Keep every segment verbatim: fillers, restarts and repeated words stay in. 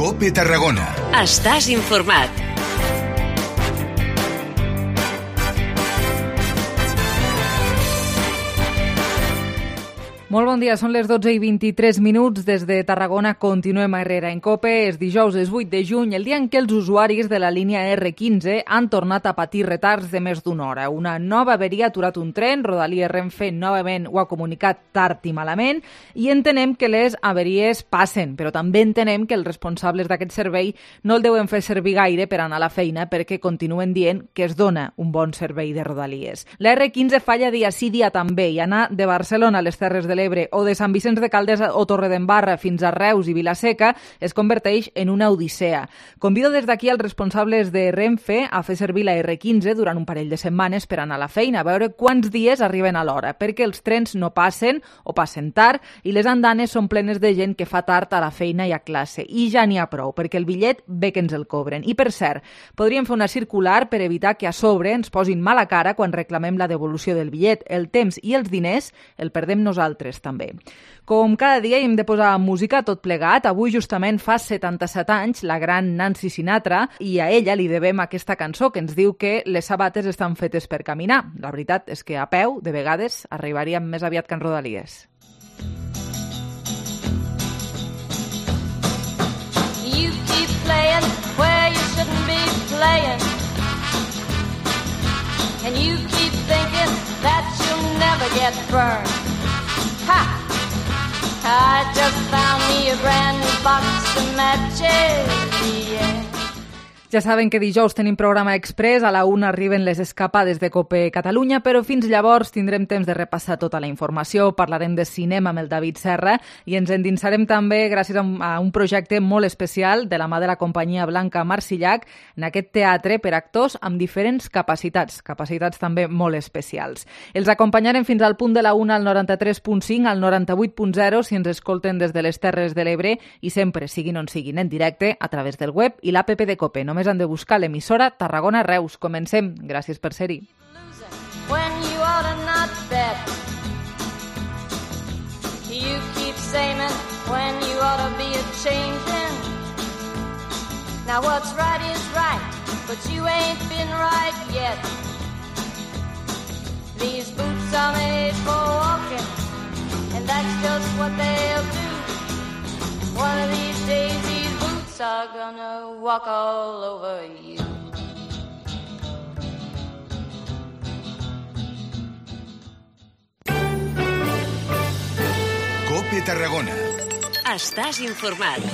COPE Tarragona. Estàs informat. Molt bon dia, són les dotze i vint-i-tres minuts. Des de Tarragona continuem a Herrera en COPE. És dijous, és vuit de juny, el dia en què els usuaris de la línia erre quinze han tornat a patir retards de més d'una hora. Una nova averia ha aturat un tren, Rodalies Renfe novament ho ha comunicat tard i malament, i entenem que les averies passen, però també entenem que els responsables d'aquest servei no el deuen fer servir gaire per anar a la feina perquè continuen dient que es dona un bon servei de Rodalies. La erre quinze falla dia sí dia també, i anar de Barcelona a les Terres de l'Ebre o de Sant Vicenç de Calders o Torredembarra fins a Reus i Vilaseca es converteix en una odissea. Convido des d'aquí als responsables de Renfe a fer servir la erre quinze durant un parell de setmanes per anar a la feina, a veure quants dies arriben a l'hora, perquè els trens no passen o passen tard i les andanes són plenes de gent que fa tard a la feina i a classe. I ja n'hi ha prou, perquè el bitllet bé que ens el cobren. I per cert, podríem fer una circular per evitar que a sobre ens posin mala cara quan reclamem la devolució del bitllet. El temps i els diners el perdem nosaltres també. Com cada dia hem de posar música tot plegat. Avui justament fa setanta-set anys la gran Nancy Sinatra i a ella li devem aquesta cançó que ens diu que les sabates estan fetes per caminar. La veritat és que a peu, de vegades, arribaríem més aviat que en Rodalies. You keep playing where you shouldn't be playing, and you keep thinking that you'll never get burned. Ha! I just found me a brand new box of matches, yeah. Ja saben que dijous tenim programa express, a la una arriben les escapades de COPE Catalunya, però fins llavors tindrem temps de repassar tota la informació, parlarem de cinema amb el David Serra i ens endinsarem també gràcies a un projecte molt especial de la mà de la companyia Blanca Marsillac en aquest teatre per actors amb diferents capacitats, capacitats també molt especials. Els acompanyarem fins al punt de la una al noranta-tres punt cinc, al noranta-vuit punt zero si ens escolten des de les Terres de l'Ebre i sempre, siguin on siguin, en directe a través del web i l'app de COPE. Només han de buscar l'emissora Tarragona Reus. Comencem. Gràcies per ser-hi. When you ought to not bet. You keep saying when you ought to be a changing. Now what's right is right, but you ain't been right yet. These boots are made for walking, and that's just what they'll do. One of these days these boots are gonna walk all over you. COPE Tarragona. Estàs informat.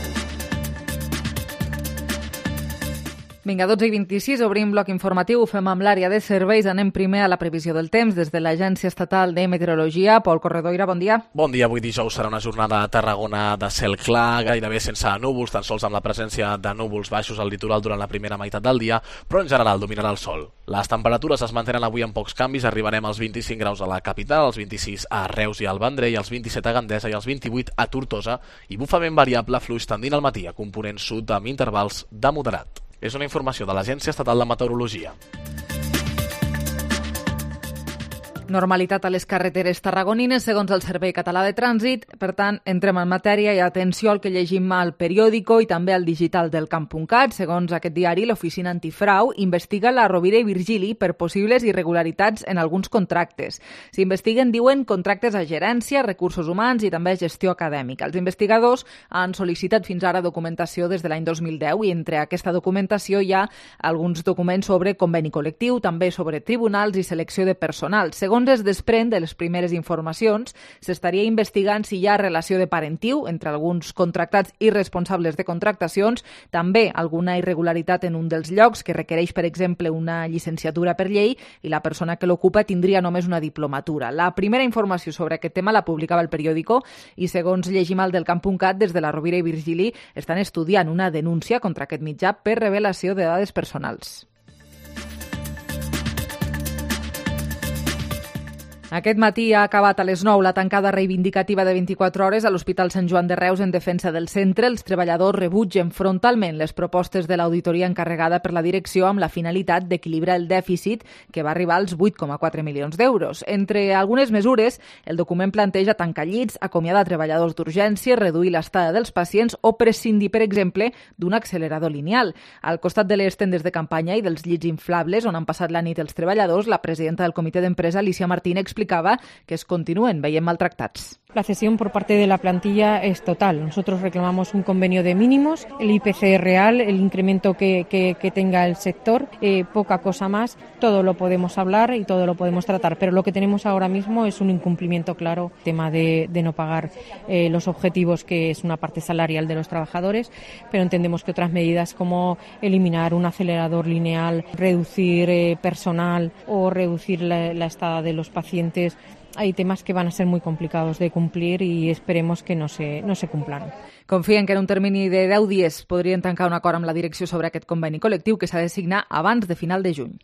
Vinga, dotze i vint-i-sis, obrim bloc informatiu, ho fem amb l'àrea de serveis, anem primer a la previsió del temps des de l'Agència Estatal de Meteorologia. Pol Corredoira, bon dia. Bon dia, avui dijous serà una jornada a Tarragona de cel clar, gairebé sense núvols, tan sols amb la presència de núvols baixos al litoral durant la primera meitat del dia, però en general dominarà el sol. Les temperatures es mantenen avui amb pocs canvis, arribarem als vint-i-cinc graus a la capital, als vint-i-sis a Reus i al Vendrell, als vint-i-set a Gandesa i als vint-i-vuit a Tortosa, i bufament variable fluix tendint al matí a component sud amb intervals de moderat. És una informació de l'Agència Estatal de Meteorologia. Normalitat a les carreteres tarragonines, segons el Servei Català de Trànsit. Per tant, entrem en matèria i atenció al que llegim al periòdico i també al digital del camp punt cat. Segons aquest diari, l'Oficina Antifrau investiga la Rovira i Virgili per possibles irregularitats en alguns contractes. S'investiguen, diuen, contractes a gerència, recursos humans i també gestió acadèmica. Els investigadors han sol·licitat fins ara documentació des de l'any dos mil deu i entre aquesta documentació hi ha alguns documents sobre conveni col·lectiu, també sobre tribunals i selecció de personal. Segons es desprèn de les primeres informacions, s'estaria investigant si hi ha relació de parentiu entre alguns contractats i responsables de contractacions, també alguna irregularitat en un dels llocs que requereix, per exemple, una llicenciatura per llei i la persona que l'ocupa tindria només una diplomatura. La primera informació sobre aquest tema la publicava el periòdico i, segons llegim al del camp punt cat, des de la Rovira i Virgili estan estudiant una denúncia contra aquest mitjà per revelació de dades personals. Aquest matí ha acabat a les nou la tancada reivindicativa de vint-i-quatre hores a l'Hospital Sant Joan de Reus en defensa del centre. Els treballadors rebutgen frontalment les propostes de l'auditoria encarregada per la direcció amb la finalitat d'equilibrar el dèficit, que va arribar als vuit coma quatre milions d'euros. Entre algunes mesures, el document planteja tancar llits, acomiadar treballadors d'urgència, reduir l'estada dels pacients o prescindir, per exemple, d'un accelerador lineal. Al costat de les tendes de campanya i dels llits inflables on han passat la nit els treballadors, la presidenta del comitè d'empresa, Alicia Martín, explicaba que es continúen veient maltractats. La cesión por parte de la plantilla es total. Nosotros reclamamos un convenio de mínimos, el I P C real, el incremento que, que, que tenga el sector, eh, poca cosa más. Todo lo podemos hablar y todo lo podemos tratar, pero lo que tenemos ahora mismo es un incumplimiento claro, tema de, de no pagar eh, los objetivos, que es una parte salarial de los trabajadores, pero entendemos que otras medidas como eliminar un acelerador lineal, reducir eh, personal o reducir la, la estada de los pacientes, hay temas que van a ser muy complicados de cumplir y esperemos que no se, no se cumplan. Confien que en un termini de deu dies podrien tancar un acord amb la direcció sobre aquest conveni col·lectiu que s'ha de signar abans de final de juny.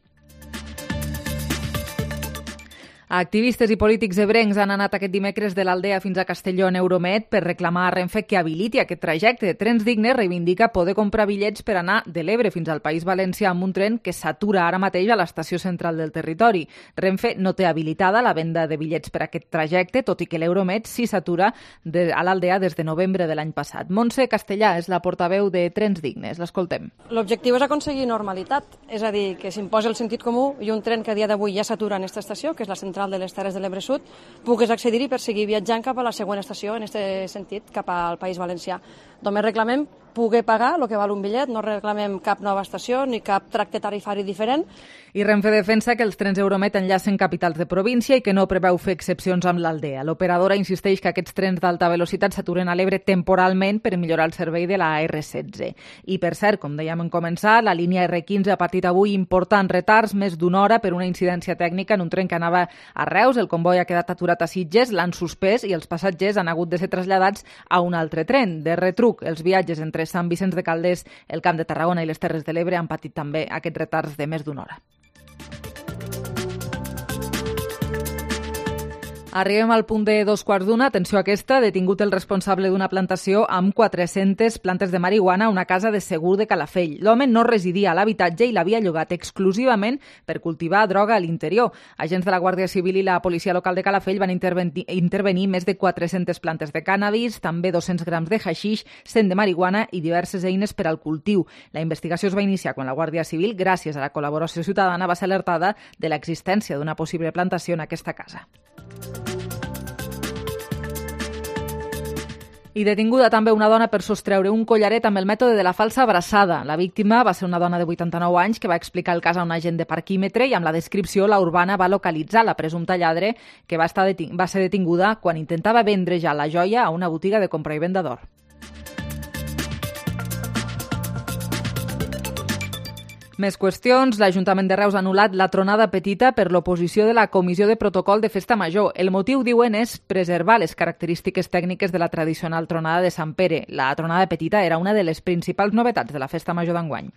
Activistes i polítics ebrencs han anat aquest dimecres de l'Aldea fins a Castelló en Euromed per reclamar a Renfe que habiliti aquest trajecte. Trens Dignes reivindica poder comprar bitllets per anar de l'Ebre fins al País Valencià amb un tren que s'atura ara mateix a l'estació central del territori. Renfe no té habilitada la venda de bitllets per aquest trajecte, tot i que l'Euromed sí s'atura de, a l'Aldea des de novembre de l'any passat. Montse Castellà és la portaveu de Trens Dignes. L'escoltem. L'objectiu és aconseguir normalitat, és a dir, que s'imposi el sentit comú i un tren que a dia d'avui ja s'atura en aquesta estació, que és la central de les Terres de l'Ebre Sud, pugues accedir-hi per seguir viatjant cap a la següent estació, en aquest sentit, cap al País Valencià. Només reclamem poder pagar el que val un bitllet, no reclamem cap nova estació ni cap tracte tarifari diferent. I Renfe defensa que els trens Euromed enllacen capitals de província i que no preveu fer excepcions amb l'Aldea. L'operadora insisteix que aquests trens d'alta velocitat s'aturen a l'Ebre temporalment per millorar el servei de la A R setze. I per cert, com dèiem en començar, la línia R quinze ha patit avui importants retards, més d'una hora per una incidència tècnica en un tren que anava a Reus. El comboi ha quedat aturat a Sitges, l'han suspès i els passatgers han hagut de ser traslladats a un altre tren. De retruc, els viatges entre Sant Vicenç de Calders, el Camp de Tarragona i les Terres de l'Ebre han patit també aquests retards de més d'una hora. Arribem al punt de dos quarts d'una. Atenció a aquesta. Detingut el responsable d'una plantació amb quatre-centes plantes de marihuana a una casa de Segur de Calafell. L'home no residia a l'habitatge i l'havia llogat exclusivament per cultivar droga a l'interior. Agents de la Guàrdia Civil i la policia local de Calafell van intervenir, intervenir més de quatre-centes plantes de cànnabis, també dos-cents grams de haixix, cent de marihuana i diverses eines per al cultiu. La investigació es va iniciar quan la Guàrdia Civil, gràcies a la col·laboració ciutadana, va ser alertada de l'existència d'una possible plantació en aquesta casa. I detinguda també una dona per sostreure un collaret amb el mètode de la falsa abraçada. La víctima va ser una dona de vuitanta-nou anys que va explicar el cas a un agent de parquímetre i amb la descripció la urbana va localitzar la presumpta lladre que va, estar deting- va ser detinguda quan intentava vendre ja la joia a una botiga de compra i venda d'or. Més qüestions. L'Ajuntament de Reus ha anul·lat la tronada petita per l'oposició de la Comissió de Protocol de Festa Major. El motiu, diuen, és preservar les característiques tècniques de la tradicional tronada de Sant Pere. La tronada petita era una de les principals novetats de la Festa Major d'enguany.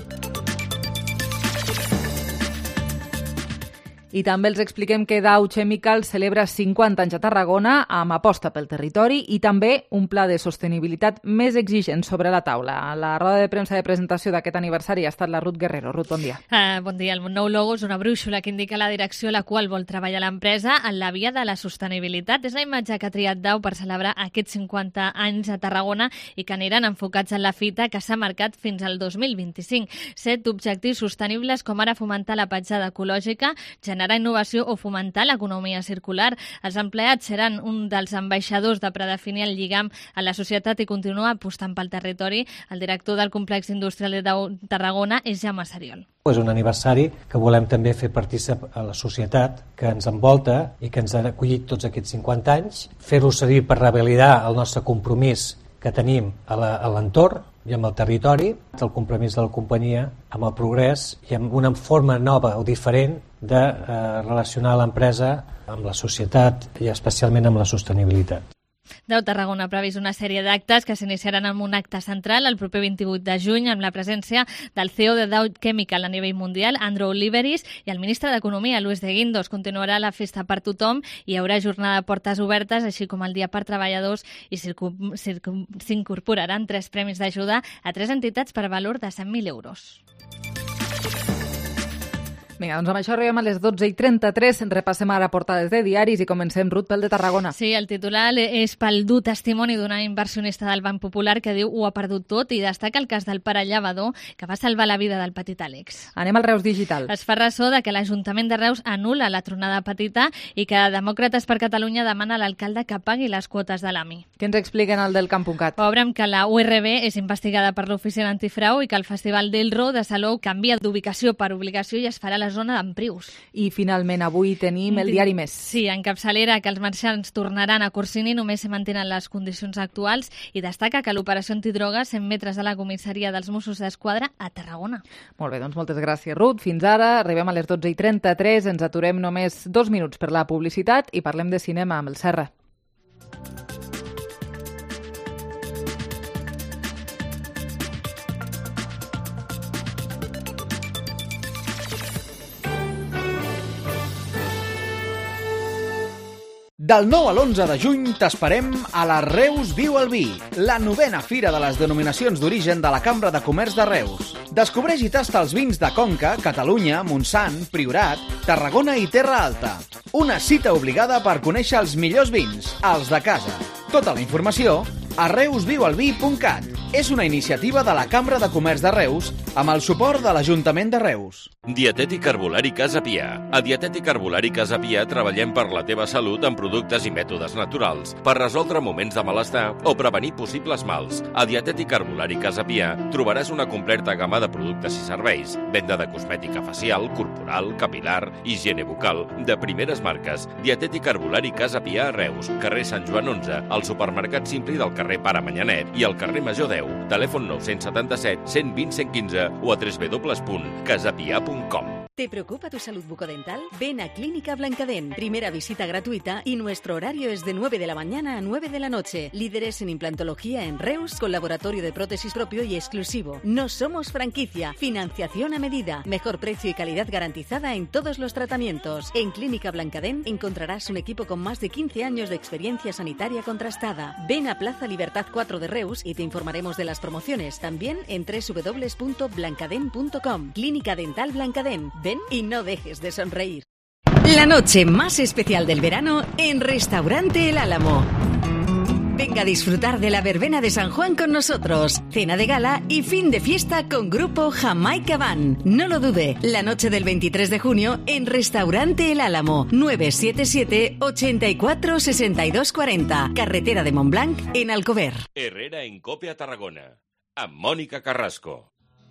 I també els expliquem que Dow Chemical celebra cinquanta anys a Tarragona amb aposta pel territori i també un pla de sostenibilitat més exigent sobre la taula. A la roda de premsa de presentació d'aquest aniversari ha estat la Ruth Guerrero. Ruth, bon dia. Uh, bon dia. El nou logo és una brúixola que indica la direcció a la qual vol treballar l'empresa en la via de la sostenibilitat. És la imatge que ha triat Dow per celebrar aquests cinquanta anys a Tarragona i que aniran enfocats en la fita que s'ha marcat fins al dos mil vint-i-cinc. Set objectius sostenibles com ara fomentar la petjada ecològica, generar innovació o fomentar l'economia circular. Els empleats seran un dels ambaixadors de predefinir el lligam a la societat i continuar apostant pel territori. El director del complex industrial de Tarragona és Jaume Seriol. És un aniversari que volem també fer partícip a la societat que ens envolta i que ens ha acollit tots aquests cinquanta anys, fer-ho servir per revalidar el nostre compromís que tenim a l'entorn i amb el territori, el compromís de la companyia amb el progrés i amb una forma nova o diferent de eh, relacionar l'empresa amb la societat i especialment amb la sostenibilitat. Deu Tarragona ha previst una sèrie d'actes que s'iniciaran amb un acte central el proper vint-i-vuit de juny amb la presència del C E O de Dow Chemical a nivell mundial, Andrew Liveris, i el ministre d'Economia, Luis de Guindos. Continuarà la festa per tothom i hi haurà jornada de portes obertes, així com el dia per treballadors, i s'incorporaran tres premis d'ajuda a tres entitats per valor de cent mil euros. Vinga, doncs amb això arribem a les dotze i trenta-tres. Repassem ara portades de diaris i comencem, Ruth, pel de Tarragona. Sí, el titular és pel dur testimoni d'una inversionista del Banc Popular que diu ho ha perdut tot i destaca el cas del pare Llavador que va salvar la vida del petit Àlex. Anem al Reus Digital. Es fa ressò de que l'Ajuntament de Reus anul·la la tronada petita i que Demòcrates per Catalunya demana a l'alcalde que pagui les quotes de l'A M I. Què ens expliquen al del Camp.cat? Obrem que la U R B és investigada per l'Oficina Antifrau i que el Festival del Ro de Salou canvia d'ubicació per obligació i es farà a la zona d'Emprius. I finalment avui tenim el diari Més. Sí, en capçalera que els marxants tornaran a Corsini només se mantenen les condicions actuals i destaca que l'operació antidroga cent metres de la comissaria dels Mossos d'Esquadra a Tarragona. Molt bé, doncs moltes gràcies, Ruth. Fins ara, arribem a les dotze i trenta-tres, ens aturem només dos minuts per la publicitat i parlem de cinema amb el Serra. Del nou a l'onze de juny t'esperem a la Reus Viu el Vi, la novena fira de les denominacions d'origen de la Cambra de Comerç de Reus. Descobreix i tasta els vins de Conca, Catalunya, Montsant, Priorat, Tarragona i Terra Alta. Una cita obligada per conèixer els millors vins, els de casa. Tota la informació a reus viu el vi punt cat. És una iniciativa de la Cambra de Comerç de Reus amb el suport de l'Ajuntament de Reus. Dietètic Herbolari Casa Pia. A Dietètic Herbolari Casa Pia treballem per la teva salut amb productes i mètodes naturals, per resoldre moments de malestar o prevenir possibles mals. A Dietètic Herbolari Casa Pia trobaràs una completa gamma de productes i serveis, venda de cosmètica facial, corporal, capilar, higiene bucal, de primeres marques. Dietètic Herbolari Casa Pia a Reus, carrer Sant Joan onze, al supermercat Simpli del carrer Pare Manyanet i al carrer Major deu. Telèfon nou setanta set, cent vint, cent quinze o a w w w punt casapia punt com. ¿Te preocupa tu salud bucodental? Ven a Clínica Blancadén. Primera visita gratuita y nuestro horario es de nueve de la mañana a nueve de la noche. Líderes en implantología en Reus, con laboratorio de prótesis propio y exclusivo. No somos franquicia. Financiación a medida. Mejor precio y calidad garantizada en todos los tratamientos. En Clínica Blancadén encontrarás un equipo con más de quince años de experiencia sanitaria contrastada. Ven a Plaza Libertad cuatro de Reus y te informaremos de las promociones. También en w w w punto blancadén punto com. Clínica Dental Blancadén. Ven y no dejes de sonreír. La noche más especial del verano en Restaurante El Álamo. Venga a disfrutar de la verbena de San Juan con nosotros. Cena de gala y fin de fiesta con Grupo Jamaica Band. No lo dude, la noche del veintitrés de junio en Restaurante El Álamo. nueve siete siete, ochenta y cuatro, sesenta y dos cuarenta. Carretera de Montblanc en Alcover. Herrera en Cope a Tarragona. Amb Mònica Carrasco.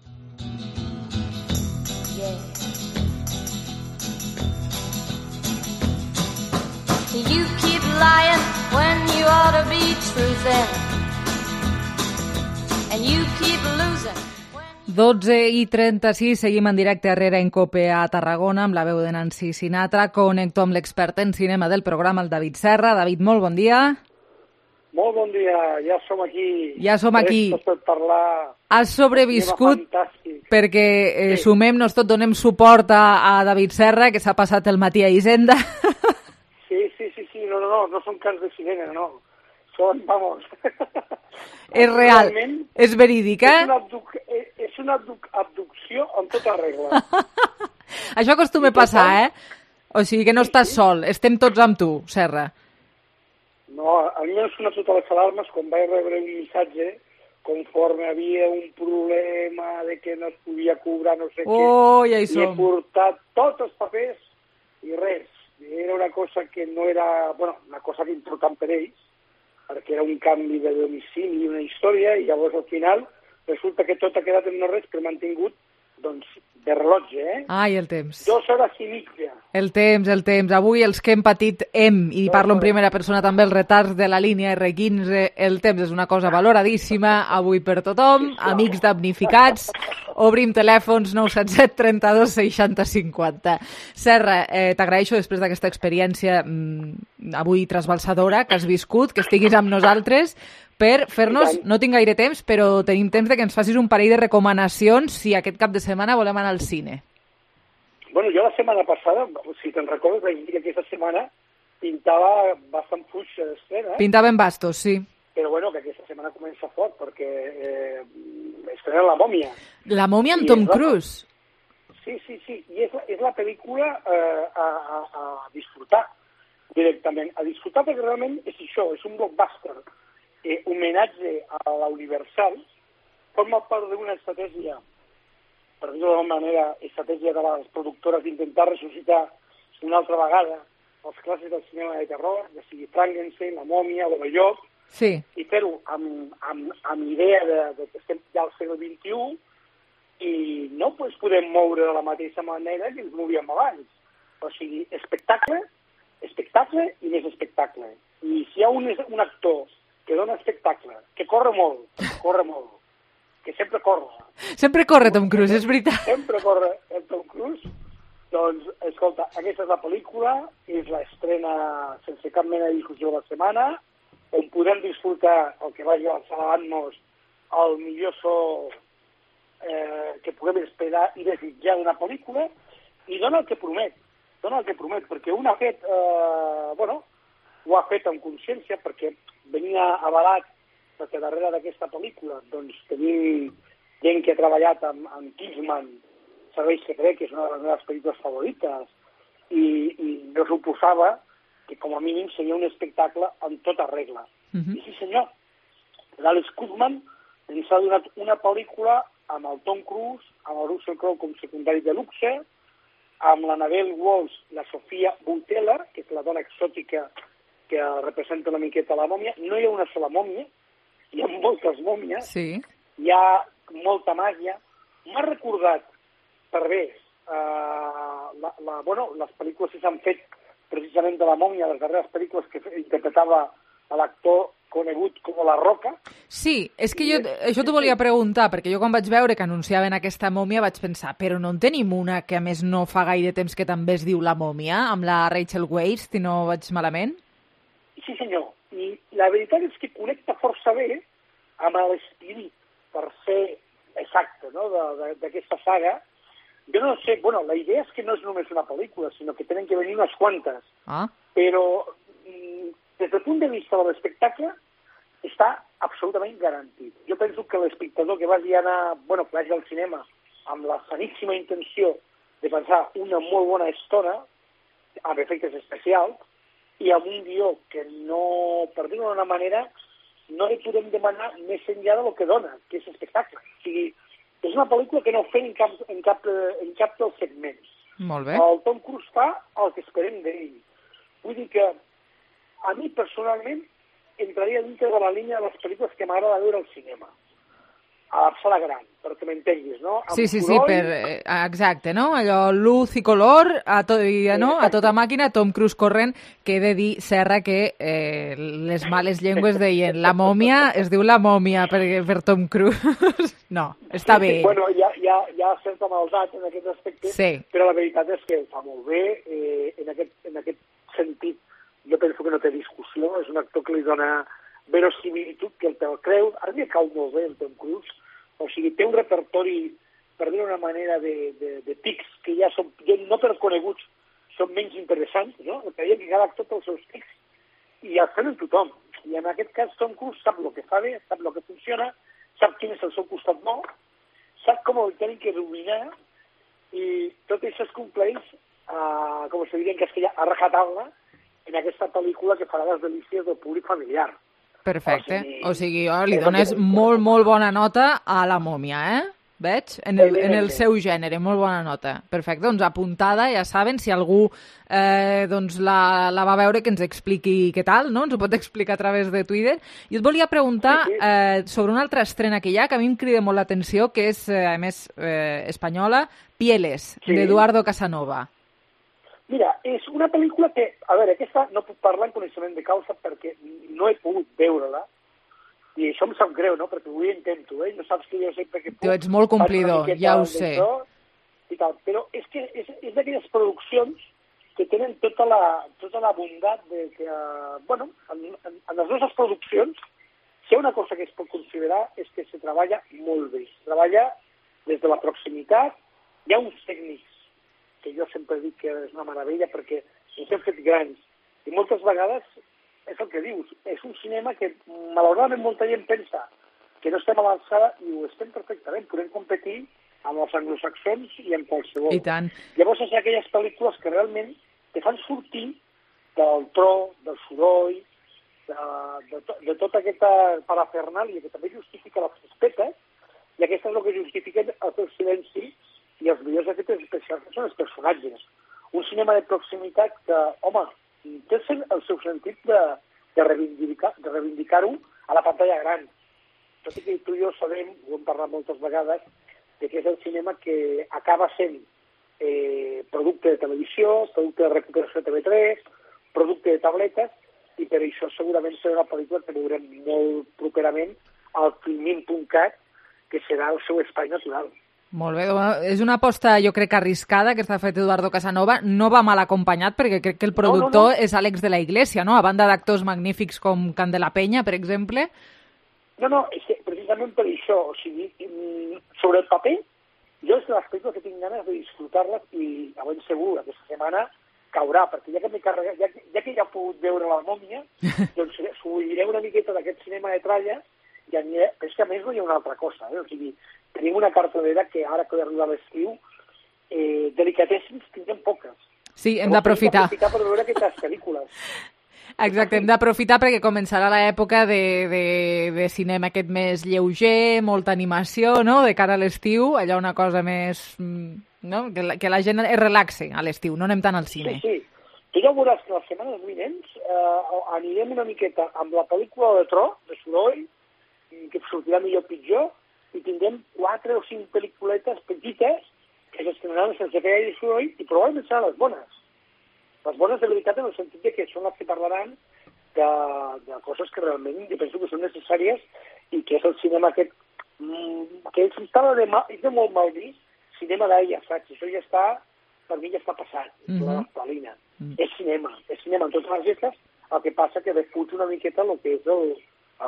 You keep lying when you ought to be truthing, and you keep losing. dotze i trenta-sis, seguim en directe a Herrera en Cope a Tarragona amb la veu de Nancy Sinatra. Connecto amb l'expert en cinema del programa, el David Serra. David, molt bon dia. Molt bon dia, ja som aquí. Ja som aquí. Per parlar. Has sobreviscut perquè eh, sí. Sumem-nos tot, donem suport a, a David Serra, que s'ha passat el matí a Hisenda. Sí, sí, sí, sí, no, no, no, no són cants de sirena, no. Són, vamos... És real, és verídic, eh? És una, abduc és una abduc abducció en tota regla. Això acostuma a passar, eh? O sigui que no estàs sol, estem tots amb tu, Serra. No, a mi m'han sonat totes les alarmes quan vaig rebre un missatge conforme havia un problema de que no es podia cobrar no sé oh, què. Ja hi som. I he portat tots els papers i res. Era una cosa que no era, bueno, una cosa important per ells, perquè era un canvi de domicili, una història, i llavors al final resulta que tot ha quedat en no res, però m'han tingut, doncs, de rellotge, eh? Ai, el temps. Dos hores i mitja. El temps, el temps. Avui els que hem patit hem, i parlo en primera persona també, els retards de la línia erre quinze, el temps és una cosa valoradíssima, avui per tothom, amics damnificats, Obrim telèfons nou set set trenta-dos seixanta cinquanta. Serra, eh, t'agraeixo després d'aquesta experiència mm, avui trasbalsadora que has viscut, que estiguis amb nosaltres per fer-nos, no tinc gaire temps, però tenim temps de que ens facis un parell de recomanacions si aquest cap de setmana volem anar al cine. Bueno, jo la setmana passada, si te'n recordes, vaig dir que aquesta setmana pintava bastant fuix d'estrena. Pintava en bastos, sí. Però bueno, que aquesta setmana comença fort, perquè eh, estrena La Mòmia. La Mòmia amb Tom Cruise. Sí, sí, sí. I és, és la pel·lícula eh, a, a, a disfrutar directament. A disfrutar perquè realment és això, és un blockbuster. Eh, homenatge a la Universal, forma part d'una estratègia, per dir-ho d'alguna manera, estratègia de les productores d'intentar ressuscitar una altra vegada els clàssics del cinema de terror, ja sigui Frankenstein, La Mòmia, L'Home Llop, sí. I fer-ho amb, amb, amb idea de, de que estem ja al segle vint-i-u i no pues, podem moure de la mateixa manera que ens movíem abans. O sigui, espectacle, espectacle i més espectacle. I si hi ha un, un actor que dona espectacle, que corre molt, que corre molt, que sempre corre. Sempre corre Tom Cruise, és veritat. Sempre corre el Tom Cruise. Doncs, escolta, aquesta és la pel·lícula, és l'estrena sense cap mena de discussió de la setmana, on podem disfrutar el que vagi a Salvant-nos el millor so eh, que puguem esperar i desitjar d'una pel·lícula, i dona el que promet, dona el que promet, perquè un ha fet, eh, bueno, ho ha fet amb consciència, perquè venia avalat, perquè darrere d'aquesta pel·lícula, doncs, tenim gent que ha treballat amb, amb Kingsman, Serveis Secrets, que és una de les meves pel·lícules favorites, i, i no suposava que com a mínim seria un espectacle en tota regla. Uh-huh. I sí senyor, l'Alex Kurtzman ens ha donat una pel·lícula amb el Tom Cruise, amb el Russell Crowe com secundari de luxe, amb l'Annabelle Walsh, la Sofia Bouteller, que és la dona exòtica que representa una miqueta la mòmia. No hi ha una sola mòmia, hi ha moltes mòmies, sí. Hi ha molta màgia. M'ha recordat, per bé, uh, la, la, bueno, les pel·lícules que s'han fet precisament de la mòmia, les darreres pel·lícules que interpretava l'actor conegut com La Roca. Sí, és que jo això t'ho volia preguntar, perquè jo quan vaig veure que anunciaven aquesta mòmia vaig pensar, però no en tenim una que a més no fa gaire temps que també es diu La Mòmia, amb la Rachel Weisz, si no vaig malament? Sí senyor, i la veritat és que connecta força bé amb l'espirit, per ser exacte, no?, d'aquesta saga. Jo no sé, bueno, la idea és que no és només una pel·lícula, sinó que tenen que venir unes quantes. Ah. Però des del punt de vista de l'espectacle està absolutament garantit. Jo penso que l'espectador que vagi anar, bueno, que vagi al cinema amb la saníssima intenció de pensar una molt bona estona, amb efectes especials, i amb un guió que no, per dir-ho d'una manera, no li podem demanar més enllà del que dona, que és espectacle. O sigui, és una pel·lícula que no fem en cap, en cap, en cap dels segments. Molt bé. El Tom Cruise fa el que esperem d'ell. Vull dir que a mi personalment entraria dintre de la línia de les pel·lícules que m'agrada veure al cinema. A la sala gran, perquè m'entenguis, no? Amb sí, sí, sí, per, eh, exacte, no? Allò, luz i color, a, to, i, no? a tota màquina, Tom Cruise corrent, que he de dir, Serra, que eh, les males llengües deien la mòmia, es diu la mòmia per, per Tom Cruise. No, està bé. Sí, bueno, hi ha, hi ha, hi ha certa maldat en aquest aspecte, sí. Però la veritat és que fa molt bé, eh, en, aquest, en aquest sentit, jo penso que no té discussió, és un actor que li dona verosimilitud, que el te'l creu, ara li cau molt bé el Tom Cruise, o sigui, té un repertori, per dir una manera, de, de, de tics que ja són, no per coneguts, són menys interessants, no? El que deia que cada actor té els seus tics i els tenen tothom. I en aquest cas Tom Cruise sap el que fa bé, sap el que funciona, sap quin és el seu costat bo, sap com el tenen que dominar i tot això es compleix, uh, com se diria en castellà, a rajatabla, en aquesta pel·lícula que farà les delícies del públic familiar. Perfecte. O sigui, o sigui oh, li dones molt, molt bona nota a la mòmia, eh? Veig? En el, en el seu gènere, molt bona nota. Perfecte, doncs apuntada, ja saben, si algú eh, doncs la, la va veure, que ens expliqui què tal, no? Ens ho pot explicar a través de Twitter. I et volia preguntar eh, sobre una altra estrena que hi ha, que a mi em crida molt l'atenció, que és, eh, a més, eh, espanyola, Pieles, sí. d'Eduardo Casanova. Mira, és una pel·lícula que, a veure, aquesta no puc parlar en coneixement de causa perquè no he pogut veure-la, I això em sap greu, no? Perquè ho intento, eh? No saps que jo sempre que puc... Tu ets molt complidor, ja ho sé. I tal. Però és que és, és d'aquelles produccions que tenen tota la, tota la bondat de que, uh, bueno, en, en, en les nostres produccions, si hi ha una cosa que es pot considerar és que se treballa molt bé. Se treballa des de la proximitat, hi ha uns tècnics que jo sempre dic que és una meravella perquè ens hem fet grans. I moltes vegades és el que dius, és un cinema que malauradament molta gent pensa que no estem a l'alçada i ho estem perfectament, podem competir amb els anglosaxons i amb qualsevol. I tant. Llavors és aquelles pel·lícules que realment te fan sortir del tro, del soroll, de, de, to, de tota aquesta parafernàlia que també justifica les crispetes, i aquesta és el que justifiquen el seu silenci i els millors efectes especials que són els personatges. Un cinema de proximitat que, home, té el seu sentit de, de reivindicar, de reivindicar-ho a la pantalla gran. Tot i que tu i jo sabem, ho hem parlat moltes vegades, de que és el cinema que acaba sent eh, producte de televisió, producte de recuperació de T V tres, producte de tabletes, i per això segurament serà una pel·lícula que veurem molt properament al filmin punt cat, que serà el seu espai natural. Molt bé, és una aposta jo crec arriscada que està fet Eduardo Casanova, no va mal acompanyat perquè crec que el productor no, no, no. és Àlex de la Iglesia, no? A banda d'actors magnífics com Candela Peña, per exemple. No, no, és que precisament per això, o sigui, sobre el paper, jo és de les pel·lícules que tinc ganes de disfrutar-les i a ben segur aquesta setmana caurà, perquè ja que m'he carregat, ja, ja que ja he pogut veure La Mòmia, doncs s'obliré una miqueta d'aquest cinema de tralla i aniré, però és que a més no hi ha una altra cosa, eh? O sigui, tenim una cartelera que ara que arriba l'estiu, eh, delicatessens tindrem poques. Sí, hem d'aprofitar. Hem d'aprofitar per veure aquestes pel·lícules. Exacte, hem d'aprofitar perquè començarà l'època de, de, de cinema aquest més lleuger, molta animació, no?, de cara a l'estiu, allà una cosa més... no?, que la, que la gent es relaxe a l'estiu, no anem tant al cine. Sí, sí. Tu ja veuràs que les setmanes vinents eh, anirem una miqueta amb la pel·lícula de tro, de soroll, que sortirà millor o pitjor, i tindrem quatre o cinc pel·lículetes petites que s'estrenaran sense que hi hagi soroll i probablement seran les bones. Les bones de veritat en el sentit de que són les que parlaran de, de coses que realment jo penso que són necessàries i que és el cinema aquest mm, que és, de, mal, és de molt mal vist, cinema d'ahir, saps? Això ja està, per mi ja està passat, mm -hmm. la naftalina. Mm -hmm. És cinema, és cinema en totes les lletres, el que passa que defuig una miqueta el que és el,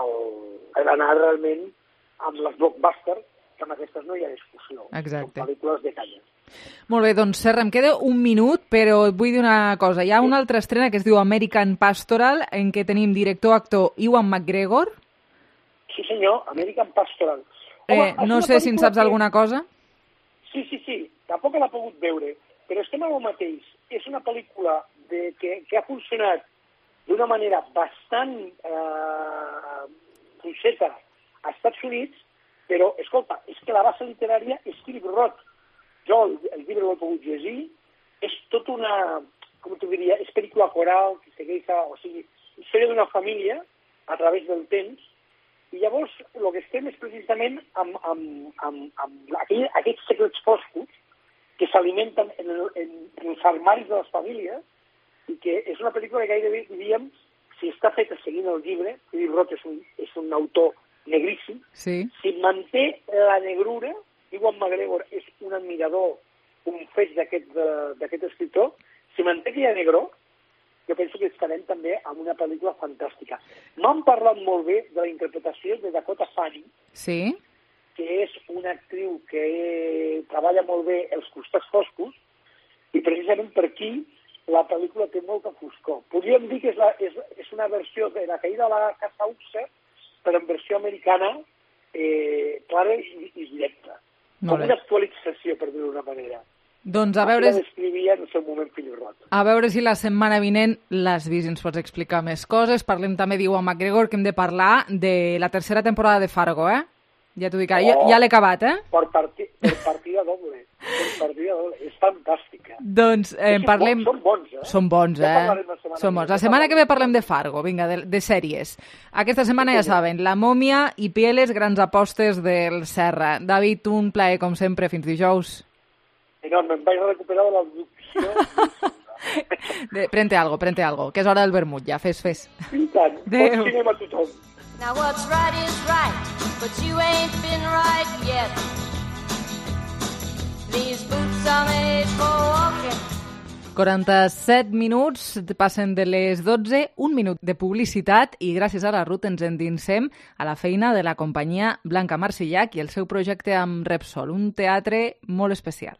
el, l'anar realment amb les blockbusters, que amb aquestes no hi ha discussió. Exacte. Són pel·lícules de calla. Molt bé, doncs Serra, em queda un minut, però et vull dir una cosa. Hi ha una altra estrena que es diu American Pastoral, en què tenim director-actor Ewan McGregor. Sí, senyor, American Pastoral. Home, eh, no sé si en saps que... alguna cosa. Sí, sí, sí, tampoc l'ha pogut veure, però estem amb el mateix. És una pel·lícula de, que, que ha funcionat d'una manera bastant eh, fluixeta a Estats Units, però, escolta, és que la base literària és Philip Roth. Jo el, el llibre l'he pogut llegir, és tot una, com t'ho diria, és pel·lícula coral, que segueix, a, o sigui, història d'una família a través del temps, i llavors el que estem és precisament amb, amb, amb, amb aquell, aquests secrets foscos que s'alimenten en, el, en, en els armaris de les famílies i que és una pel·lícula que gairebé diríem, si està feta seguint el llibre, Philip Roth és un, és un autor negríssim, sí. Si manté la negrura, Ewan McGregor és un admirador confés d'aquest escriptor, si manté aquella negró, jo penso que estarem també amb una pel·lícula fantàstica. M'han parlat molt bé de la interpretació de Dakota Fanning, sí. que és una actriu que treballa molt bé els costats foscos, i precisament per aquí la pel·lícula té molta foscor. Podríem dir que és, la, és, és una versió de La caïda de la casa Usher, però en versió americana, eh, clara i, i directa. Com una actualització, per dir-ho d'una manera. Doncs a veure... La descrivia en el seu moment Philip Roth. A veure si la setmana vinent l'has vist i ens pots explicar més coses. Parlem també d'Ewan McGregor, que hem de parlar de la tercera temporada de Fargo, eh? Ja t'ho dic, oh, ja, ja l'he acabat, eh? Per, parti, per partida doble. Per partida doble. És fantàstica. Doncs eh, parlem... Són bons, eh? Són bons, eh? Ja Són bons. La setmana que ve parlem de Fargo, vinga, de, de sèries. Aquesta setmana ja saben, La Mòmia i Pieles, grans apostes del Serra. David, un plaer, com sempre, fins dijous. No, me'n vaig recuperar de l'abducció. Prente algo, prente algo, que és hora del vermut ja, fes, fes. I tant, bon cinema a tothom. Now what's right is right, but you ain't been right yet. These boots are made for walking. quaranta-set minuts passen de les dotze, un minut de publicitat i gràcies a la Ruth ens endinsem a la feina de la companyia Blanca Marsillac i el seu projecte amb Repsol, un teatre molt especial.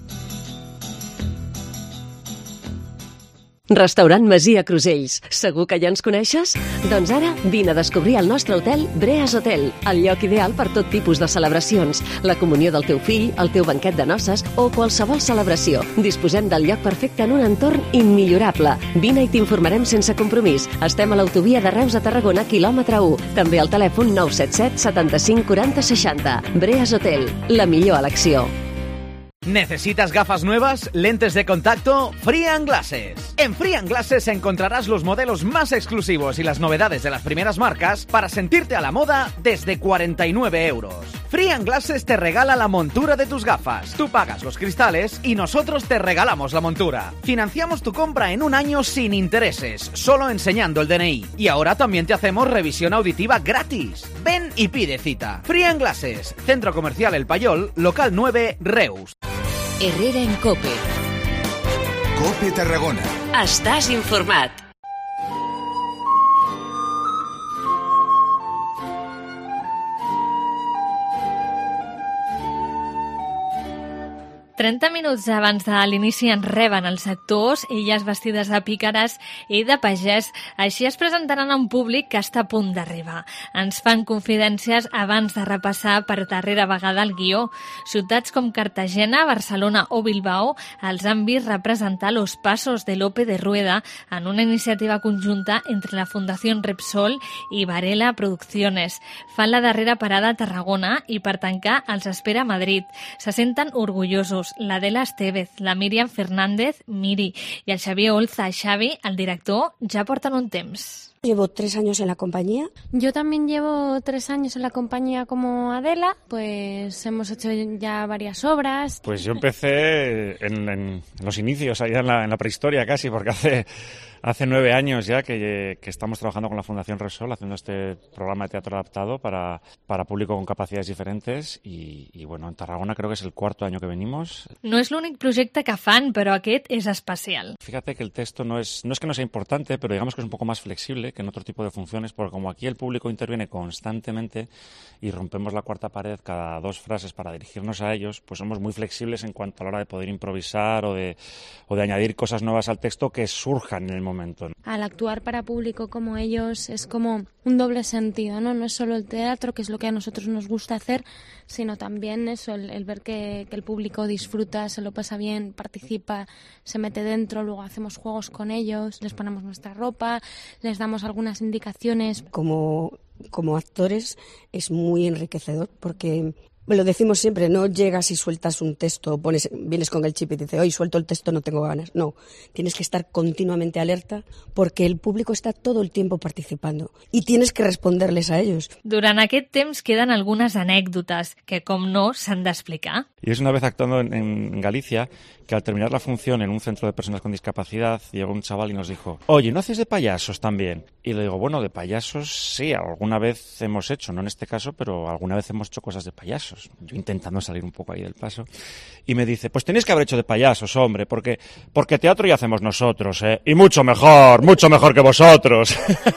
Restaurant Masia Crusells. Segur que ja ens coneixes? Doncs ara vine a descobrir el nostre hotel Breas Hotel, el lloc ideal per tot tipus de celebracions, la comunió del teu fill, el teu banquet de noces o qualsevol celebració. Disposem del lloc perfecte en un entorn immillorable. Vine i t'informarem sense compromís. Estem a l'autovia de Reus a Tarragona, quilòmetre u. També al telèfon nou set set setanta-cinc quaranta seixanta. Breas Hotel, la millor elecció. ¿Necesitas gafas nuevas? ¿Lentes de contacto? Free and Glasses. En Free and Glasses encontrarás los modelos más exclusivos y las novedades de las primeras marcas para sentirte a la moda desde cuarenta y nueve euros. Free and Glasses te regala la montura de tus gafas. Tú pagas los cristales y nosotros te regalamos la montura. Financiamos tu compra en un año sin intereses, solo enseñando el D N I. Y ahora también te hacemos revisión auditiva gratis. Ven y pide cita. Free and Glasses, Centro Comercial El Payol, local nueve, Reus. Herrera en COPE. COPE Tarragona. Estàs informat. trenta minuts abans de l'inici ens reben els actors, elles vestides de pícares i de pagès. Així es presentaran a un públic que està a punt d'arribar. Ens fan confidències abans de repassar per darrera vegada el guió. Ciutats com Cartagena, Barcelona o Bilbao els han vist representar Los Pasos de Lope de Rueda en una iniciativa conjunta entre la Fundació Repsol i Varela Producciones. Fan la darrera parada a Tarragona i per tancar els espera a Madrid. Se senten orgullosos. La Adela Estevez, la Míriam Fernández, Miri, y el Xavier Olza, Xavi, el director, ya portan un temps. Llevo tres años en la compañía. Yo también llevo tres años en la compañía como Adela, pues hemos hecho ya varias obras. Pues yo empecé en, en los inicios, allá en la, en la prehistoria casi, porque hace... Hace nueve años ya que, que estamos trabajando con la Fundación Repsol haciendo este programa de teatro adaptado para, para público con capacidades diferentes y, y bueno, en Tarragona creo que es el cuarto año que venimos. No és l'únic projecte que fan, però aquest és especial. Fíjate que el texto no es, no es que no sea importante, pero digamos que es un poco más flexible que en otro tipo de funciones, porque como aquí el público interviene constantemente y rompemos la cuarta pared cada dos frases para dirigirnos a ellos, pues somos muy flexibles en cuanto a la hora de poder improvisar o de, o de añadir cosas nuevas al texto que surjan en el momento. Momento. Al actuar para público como ellos es como un doble sentido, ¿no? No es solo el teatro, que es lo que a nosotros nos gusta hacer, sino también eso, el, el ver que, que el público disfruta, se lo pasa bien, participa, se mete dentro, luego hacemos juegos con ellos, les ponemos nuestra ropa, les damos algunas indicaciones. Como, como actores es muy enriquecedor porque... Lo decimos siempre, no llegas y sueltas un texto, pones, vienes con el chip y dices, hoy suelto el texto, no tengo ganas. No, tienes que estar continuamente alerta porque el público está todo el tiempo participando y tienes que responderles a ellos. Durant aquest temps queden algunes anècdotes que, com no, s'han d'explicar. Y es una vez actuando en, en Galicia que al terminar la función en un centro de personas con discapacidad llegó un chaval y nos dijo, oye, ¿no haces de payasos también? Y le digo, bueno, de payasos sí, alguna vez hemos hecho, no en este caso, pero alguna vez hemos hecho cosas de payasos. Yo intentando salir un poco ahí del paso. Y me dice, pues tenéis que haber hecho de payasos, hombre, porque, porque teatro ya hacemos nosotros, ¿eh? Y mucho mejor, mucho mejor que vosotros.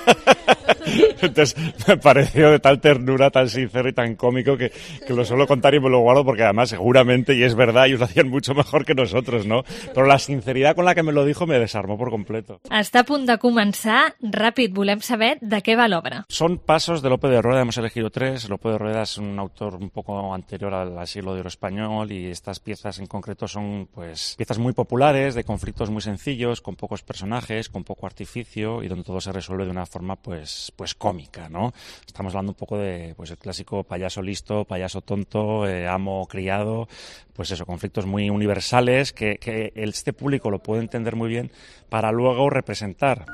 Entonces me pareció de tal ternura, tan sincero y tan cómico que, que lo suelo contar y me lo guardo porque además seguramente, y es verdad, ellos lo hacían mucho mejor que nosotros, ¿no? Pero la sinceridad con la que me lo dijo me desarmó por completo. Està a punt de començar. Ràpid, volem saber de què va l'obra. Son pasos de Lope de Rueda, hemos elegido tres. Lope de Rueda es un autor un poco anterior al, al siglo de oro español y estas piezas en concreto son pues piezas muy populares, de conflictos muy sencillos, con pocos personajes, con poco artificio y donde todo se resuelve de una forma pues pues cómica, ¿no? Estamos hablando un poco de pues el clásico payaso listo, payaso tonto, eh, amo criado, pues eso, conflictos muy universales que, que este público lo puede entender muy bien para luego representar.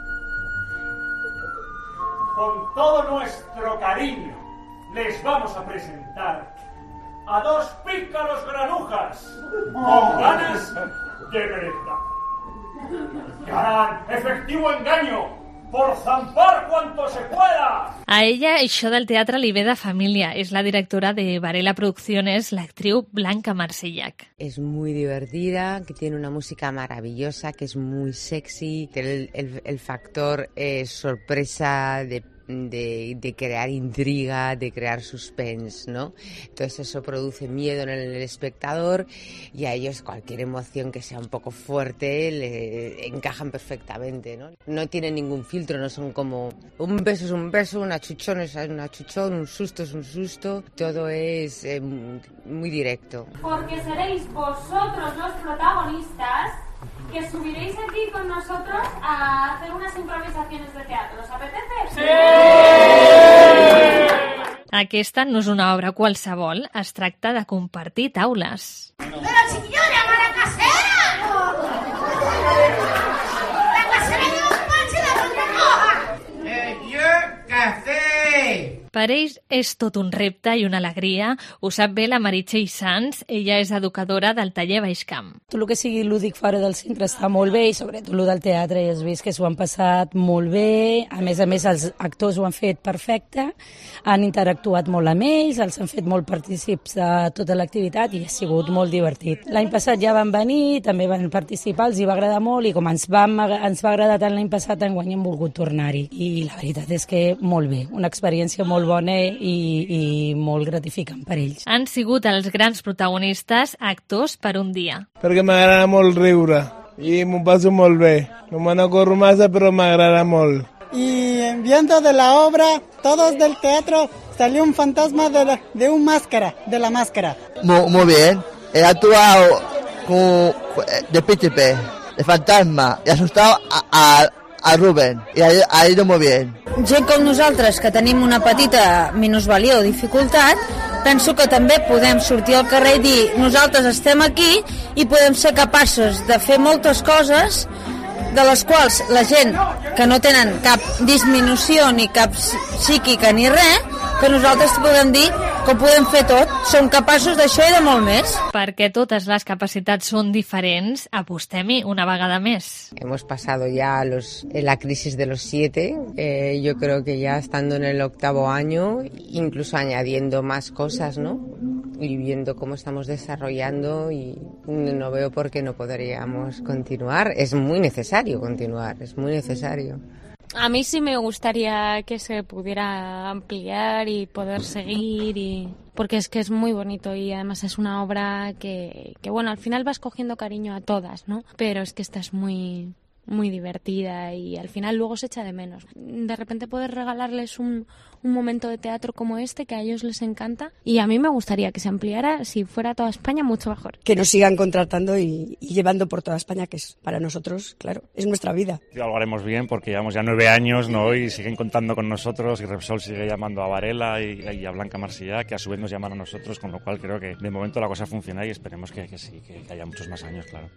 Con todo nuestro cariño les vamos a presentar a dos pícaros granujas con ganas de merendar. Que harán efectivo engaño por zampar cuanto se pueda. A ella això del teatre li ve de família. És la directora de Varela Producciones, la actriu Blanca Marsillac. Es muy divertida, que tiene una música maravillosa, que es muy sexy, tiene el, el, el factor eh, sorpresa de De, de crear intriga, de crear suspense, ¿no? Entonces eso produce miedo en el, en el espectador y a ellos cualquier emoción que sea un poco fuerte le encajan perfectamente, ¿no? No tienen ningún filtro, no son como un beso es un beso, un achuchón es un achuchón, un susto es un susto, todo es eh, muy directo. Porque seréis vosotros los protagonistas que subiréis aquí con nosotros a hacer unas improvisaciones de teatro. ¿Os apetece? Sí! Aquesta no és una obra qualsevol, es tracta de compartir taules. ¡Pero chiquillo, llama a la casera! ¡La casera de un panche de ronda! ¡Eh, yo, café! Per ells és tot un repte i una alegria. Ho sap bé la Meritxell Sans, ella és educadora del taller Baixcamp. Tot el que sigui lúdic fora del centre està molt bé i sobretot el del teatre ja has vist que s'ho han passat molt bé. A més a més els actors ho han fet perfecte, han interactuat molt amb ells, els han fet molt partícips de tota l'activitat i ha sigut molt divertit. L'any passat ja van venir, també van participar, els hi va agradar molt i com ens va, ens va agradar tant l'any passat, enguany hem volgut tornar-hi. I la veritat és que molt bé, una experiència molt bona i, i molt gratificant per ells. Han sigut els grans protagonistes, actors per un dia. Perquè m'agrada molt riure i m'ho passo molt bé. No me n'ocorro massa, però m'agrada molt. Y viendo de la obra, todos del teatro, salió un fantasma de, la, de un máscara, de la máscara. Muy, muy bien. He actuado con, de príncipe, de fantasma, y asustado a, a, a Rubén, y ha, ha ido muy bien. Gent com nosaltres, que tenim una petita minusvalia o dificultat, penso que també podem sortir al carrer i dir nosaltres estem aquí i podem ser capaços de fer moltes coses de les quals la gent que no tenen cap disminució ni cap psíquica ni res, que nosaltres podem dir que ho podem fer tot, som capaços d'això i de molt més. Perquè totes les capacitats són diferents, apostem-hi una vegada més. Hemos pasado ya los, la crisis de los siete, eh, yo creo que ya estando en el octavo año, incluso añadiendo más cosas, ¿no? Y viendo cómo estamos desarrollando y no veo por qué no podríamos continuar. Es muy necesario continuar, es muy necesario. A mí sí me gustaría que se pudiera ampliar y poder seguir, y porque es que es muy bonito y además es una obra que, que bueno, al final vas cogiendo cariño a todas, ¿no? Pero es que esta es muy, muy divertida y al final luego se echa de menos. De repente poder regalarles un, un momento de teatro como este que a ellos les encanta, y a mí me gustaría que se ampliara, si fuera toda España, mucho mejor. Que nos sigan contratando y, y llevando por toda España, que es para nosotros, claro, es nuestra vida. Lo haremos bien porque llevamos ya nueve años, ¿no? Y siguen contando con nosotros, y Repsol sigue llamando a Varela y, y a Blanca Marsillac, que a su vez nos llaman a nosotros, con lo cual creo que de momento la cosa funciona y esperemos que, que sí, que, que haya muchos más años, claro.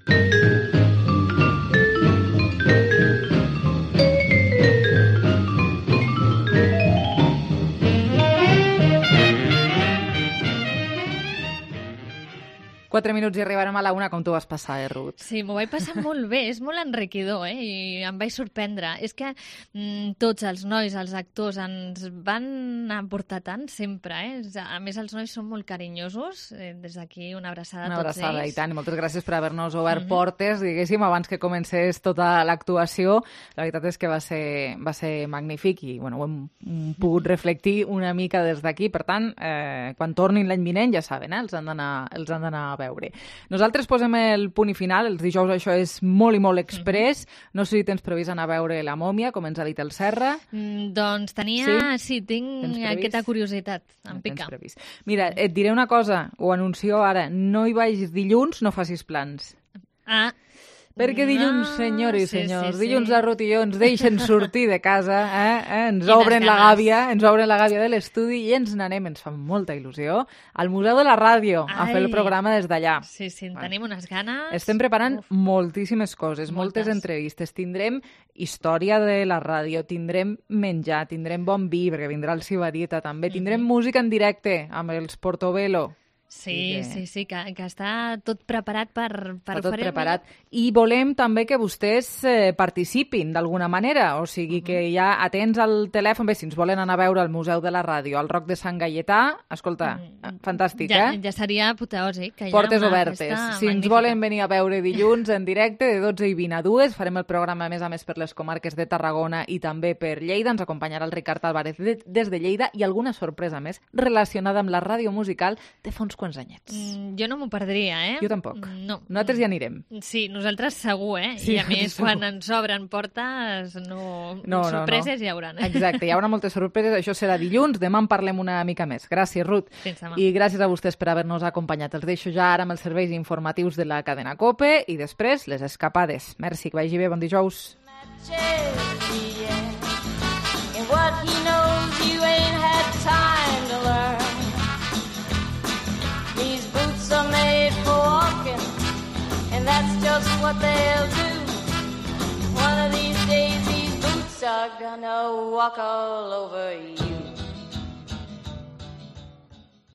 Quatre minuts i arribarem a la una, com tu vas passar, eh, Ruth? Sí, m'ho vaig passar molt bé, és molt enriquidor, eh? I em vaig sorprendre. És que mm, tots els nois, els actors, ens van aportar tant sempre, eh? A més, els nois són molt carinyosos. Eh, des d'aquí, una abraçada una a tots abraçada, ells. I tant, i moltes gràcies per haver-nos obert Mm-hmm. portes, diguéssim, abans que comencés tota l'actuació. La veritat és que va ser, va ser magnífic i, bueno, ho hem pogut reflectir una mica des d'aquí. Per tant, eh, quan tornin l'any vinent, ja saben, eh? Els han d'anar els han d'anar a veure. Nosaltres posem el punt i final. Els dijous això és molt i molt express. No sé si tens previst anar a veure La Mòmia, com ens ha dit el Serra. Mm, doncs tenia... Sí, sí tinc aquesta curiositat. Em pica. Mira, et diré una cosa, ho anuncio ara. No hi vagis dilluns, no facis plans. Ah, Perquè dilluns, no, senyors i sí, senyors, sí, sí. dilluns la Ruth i jo ens deixen sortir de casa, eh? eh? ens Quines obren la ganes. gàbia, ens obren la gàbia de l'estudi i ens n'anem, ens fa molta il·lusió, al Museu de la Ràdio, a fer el Ai. programa des d'allà. Sí, sí, en tenim unes ganes. Estem preparant Uf. moltíssimes coses, moltes. moltes entrevistes. Tindrem història de la ràdio, tindrem menjar, tindrem bon vi, perquè vindrà el Sibarita també, tindrem mm-hmm. música en directe amb els Portobello. Sí, sí, sí, que, que està tot preparat per, per tot oferir-li. preparat. I volem també que vostès eh, participin d'alguna manera, o sigui que ja atents al telèfon, bé, si ens volen anar a veure al Museu de la Ràdio, al Roc de Sant Gaietà, escolta, mm. fantàstic, ja, eh? Ja seria apoteòsic. Que Portes hi ha una obertes. festa Si ens magnífica. volen venir a veure dilluns en directe de dotze i vint a dues, farem el programa a més a més per les comarques de Tarragona i també per Lleida. Ens acompanyarà el Ricard Álvarez de, des de Lleida i alguna sorpresa més relacionada amb la ràdio musical de fa uns quants anyets. Mm, jo no m'ho perdria, eh? Jo tampoc. No. Nosaltres ja anirem. Sí, nosaltres segur, eh? Sí, I a més, segur. quan ens obren portes, no... No, sorpreses no, no. hi haurà. Eh? Exacte, hi haurà moltes sorpreses. Això serà dilluns. Demà en parlem una mica més. Gràcies, Ruth. Fins demà. I gràcies a vostès per haver-nos acompanyat. Els deixo ja ara amb els serveis informatius de la cadena COPE i després les escapades. Merci, que vagi bé. Bon dijous. And what he knows you ain't had time to learn. These boots are made for walking, and that's just what they'll do. One of these days these boots are gonna walk all over you.